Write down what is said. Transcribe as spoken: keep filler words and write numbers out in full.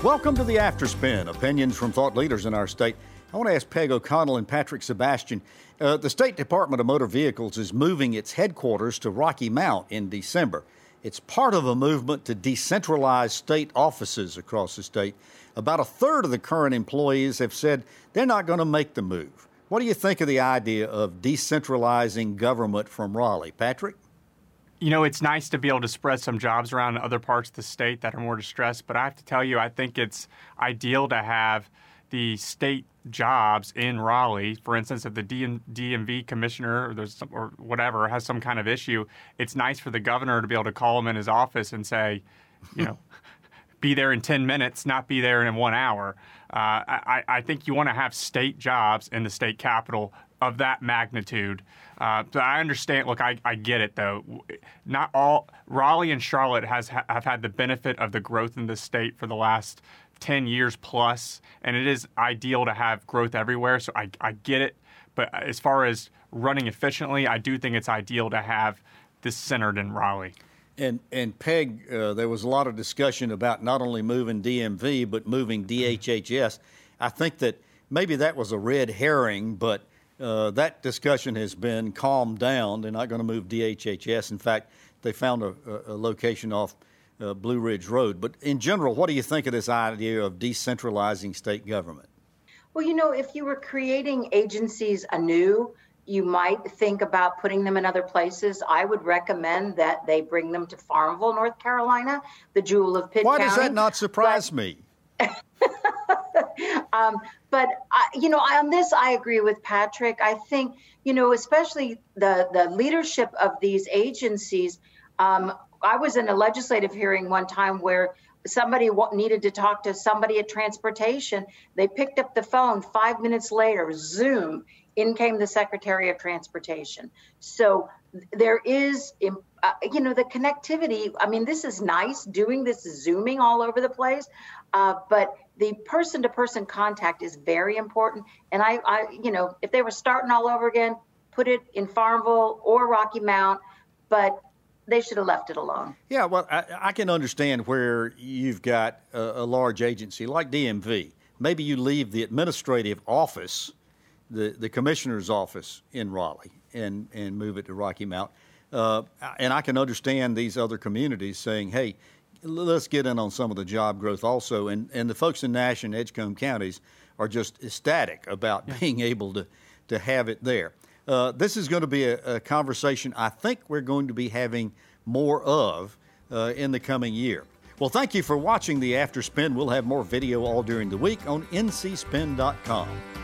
Welcome to the Afterspin, opinions from thought leaders in our state. I want to ask Peg O'Connell and Patrick Sebastian. Uh, the State Department of Motor Vehicles is moving its headquarters to Rocky Mount in December. It's part of a movement to decentralize state offices across the state. About a third of the current employees have said they're not going to make the move. What do you think of the idea of decentralizing government from Raleigh? Patrick? You know, it's nice to be able to spread some jobs around in other parts of the state that are more distressed, but I have to tell you, I think it's ideal to have the state jobs in Raleigh. For instance, if the D M V commissioner or, there's some, or whatever has some kind of issue, it's nice for the governor to be able to call him in his office and say, you know, be there in ten minutes, not be there in one hour. Uh, I, I think you want to have state jobs in the state capital of that magnitude. Uh, so I understand. Look, I, I get it, though. Not all Raleigh and Charlotte has have had the benefit of the growth in the state for the last ten years plus, and it is ideal to have growth everywhere. So I, I get it. But as far as running efficiently, I do think it's ideal to have this centered in Raleigh. And, and Peg, uh, there was a lot of discussion about not only moving D M V, but moving D H H S. I think that maybe that was a red herring, but uh, that discussion has been calmed down. They're not going to move D H H S. In fact, they found a, a location off uh, Blue Ridge Road. But in general, what do you think of this idea of decentralizing state government? Well, you know, if you were creating agencies anew, you might think about putting them in other places. I would recommend that they bring them to Farmville, North Carolina, the jewel of Pitt Why County. Why does that not surprise but, me? um, but, I, you know, on this, I agree with Patrick. I think, you know, especially the, the leadership of these agencies. Um, I was in a legislative hearing one time where somebody w- needed to talk to somebody at transportation. They picked up the phone. Five minutes later, Zoom, in came the Secretary of Transportation. So there is, uh, you know, the connectivity. I mean, this is nice doing this Zooming all over the place, uh, but the person-to-person contact is very important. And I, I, you know, if they were starting all over again, put it in Farmville or Rocky Mount, but they should have left it alone. Yeah, well, I, I can understand where you've got a, a large agency like D M V. Maybe you leave the administrative office, the, the commissioner's office in Raleigh, and, and move it to Rocky Mount. Uh, and I can understand these other communities saying, hey, let's get in on some of the job growth also. And, and the folks in Nash and Edgecombe counties are just ecstatic about yeah. being able to, to have it there. Uh, this is going to be a, a conversation I think we're going to be having more of uh, in the coming year. Well, thank you for watching the After Spin. We'll have more video all during the week on N C spin dot com.